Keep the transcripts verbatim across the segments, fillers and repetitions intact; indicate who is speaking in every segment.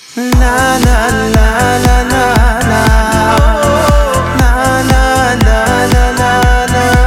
Speaker 1: لا لا لا لا لا لا لا لا لا لا لا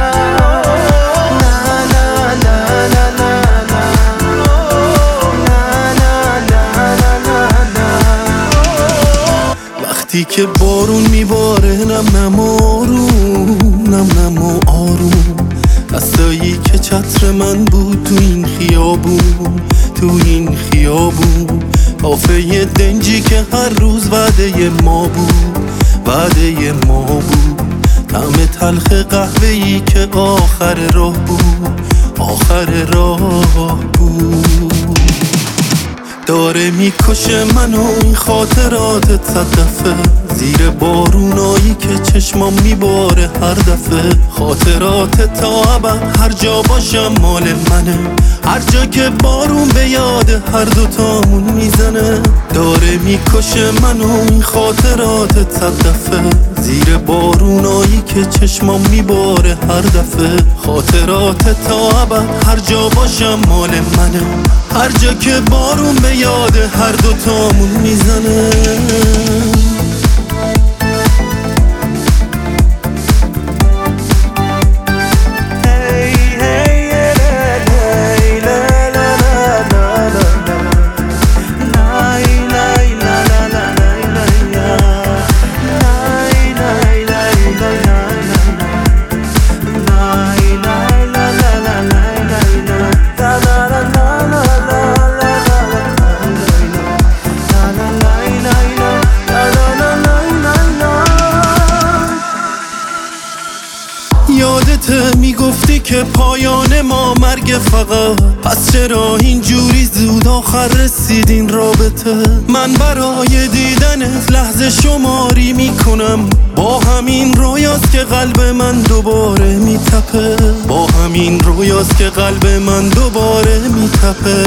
Speaker 1: وقتی که بارون میباره نم نم آروم نم نم و آروم دستایی که چتر من بود تو این خیابون تو این خیابون آفه دنجی که هر روز وعده ما بود وعده ما بود طعم تلخ قهوه‌ای که آخر راه بود آخر راه بود داره میکشه منو این خاطرات صد دفعه زیر بارونایی که چشمام میباره هر دفعه خاطرات تا ابد هر جا باشم مال منه هر جا که بارون به یاد هر دوتامون میزنه داره میکشه منو این خاطرات صد دفعه زیر بارونایی که چشمام میباره هر دفعه خاطرات تا ابد هر جا باشم مال منه هر جا که بارون به یاد هر دوتامون میزنه یادت میگفتی که پایان ما مرگ فقط پس چرا اینجوری زود آخر رسید این رابطه من برای دیدنت لحظه شماری میکنم با همین رویاست که قلب من دوباره میتپه با همین رویاست که قلب من دوباره میتپه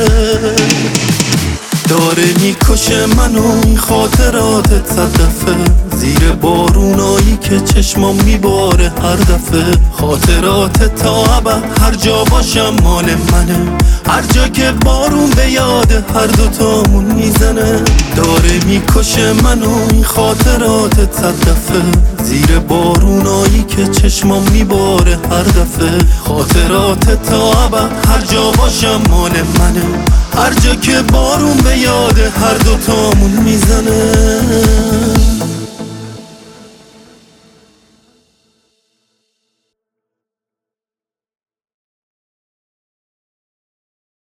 Speaker 1: داره میکشه منو این خاطرات صد دفعه زیر بارونایی که چشمام میباره هر دفعه خاطرات تا ابد هر جا باشم مال منه هر جا که بارون به یاد هر دوتامون میزنه داره میکشه منو این خاطرات صد دفعه زیر بارونایی که چشمام میباره هر دفعه خاطرات تا ابد هر جا باشم مال منه هر جا که بارون به یاد هر دوتامون میزنه